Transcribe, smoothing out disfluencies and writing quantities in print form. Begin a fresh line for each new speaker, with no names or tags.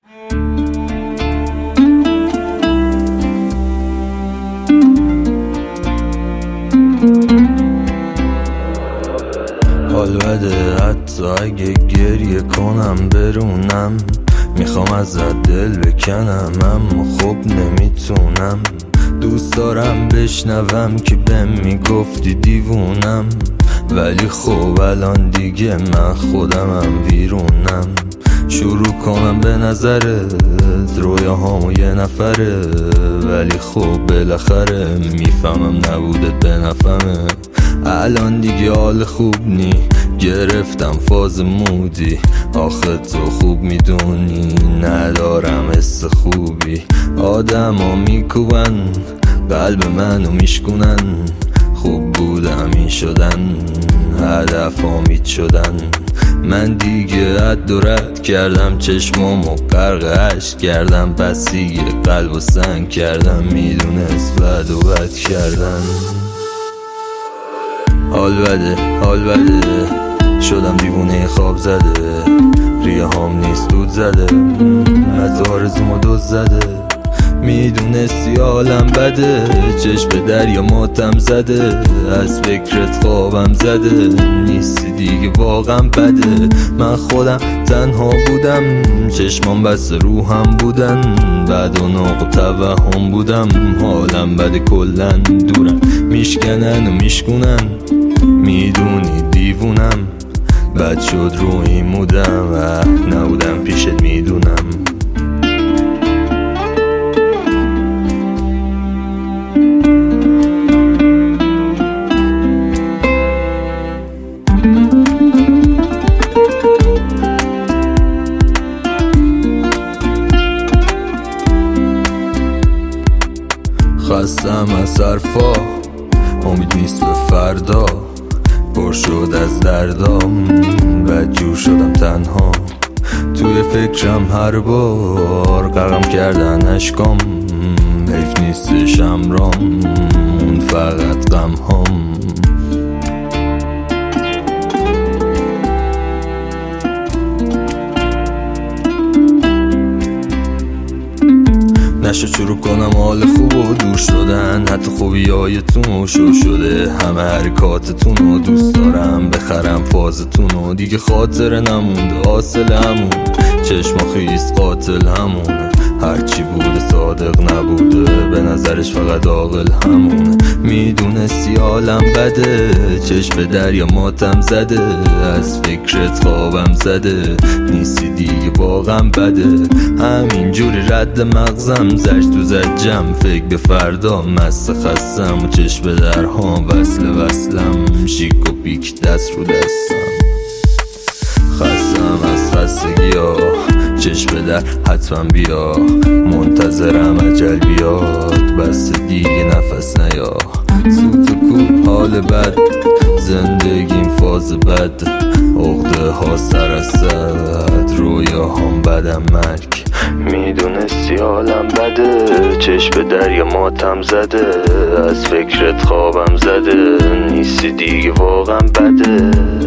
حال بده حتی اگه گریه کنم برونم، میخوام ازت دل بکنم اما خب نمیتونم. دوست دارم بشنوم که بهم میگفتی دیوونم، ولی خب الان دیگه من خودمم ویرونم. شروع کنم به نظرت رویاهامو یه نفره، ولی خب بالاخره میفهمم نبودت به نفهمه. الان دیگه حال خوب نی، گرفتم فاز مودی، آخه تو خوب میدونی ندارم حس خوبی. آدم ها میکوبن قلب منو میشکنن، خوب بودم این شدن هدف آمید شدن. من دیگه حد و رد کردم، چشمامو غرق اشک کردم، پس دیگه قلب و سنگ کردم، میدونست بد و بد کردن. حال بده شدم دیوونه خواب زده، ریه هام نیست دود زده، از آرزومو دوز زده. میدونستی حالم بده، چشم به دریا ماتم زده، از فکرت خوابم زده، نیستی دیگه واقعا بده. من خودم تنها بودم، چشمام بس روحم بودن، بعد و ناق و توهم بودم. حالم بده کلن دورم، میشکنن و میشکنن، میدونی دیوونم. بد شد روی مودم و نبودم پیشت میدونم. خستم از حرفا، امید نیست به فردا، پر شد از دردام، بدجور شدم تنها. توی فکرم هر بار غرقم کردن اشکام، حیف نیستش امرام، اون فقط غم هام. نشد شروع کنم حال خوب و دور شدن، حتی خوبیایتون شو شده، همه حرکاتتون رو دوست دارم، بخرم فازتون رو، دیگه خاطر نمونده حاصل همون، چشما خیست قاتل همونه، هرچی بوده صادق نبوده، به نظرش فقط عاقل همونه. میدونستی حالم بده، چشم به دریا ماتم زده، از فکرت خوابم زده، نیستی دیگه واقعا بده. همینجوری رد مغزم زشت تو زجم، فکر به فردا مست خستم، و چشم به درها وصلم، شیک و پیک دست رو دستم. خستم از خستگی ها، چشم به در حتما بیا، منتظرم اجل بیاد، بس دیگه نفس نیا. سوت و کو حال بد، زندگیم فاز بد، عقده ها سر از سد، رویاهام بدم مرگ. میدونستی حالم بده، چشم به دریا ماتم زده، از فکرت خوابم زده، نیستی دیگه واقعا بده.